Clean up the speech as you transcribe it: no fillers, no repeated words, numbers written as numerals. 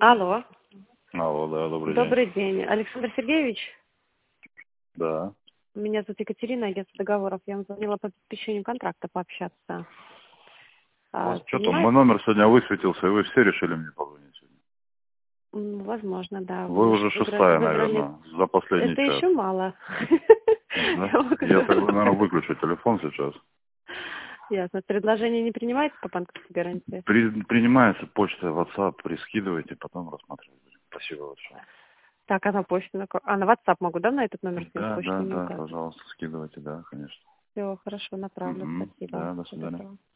Алло. Алло, да, добрый день. Добрый день. Александр Сергеевич, Да. меня зовут Екатерина, агентство договоров. Я вам звонила по подписанию контракта пообщаться. У вас что-то Понимаете? мой номер сегодня высветился, и вы все решили мне позвонить сегодня. Возможно, да. Вы уже шестая, Выбрали. наверное, за последний Это час. еще мало. Да? Я тогда, наверное, выключу телефон сейчас. Ясно. Предложение не принимается по банковской гарантии? Принимается почта, WhatsApp, прискидывайте, потом рассматривать будем. Спасибо большое. Так, а на почту, на WhatsApp могу, да, на этот номер скинуть? Да, Почту да, не да, указывать. пожалуйста, скидывайте, да, конечно. Все, хорошо, направлю. Спасибо. Да, до Всего свидания. доброго.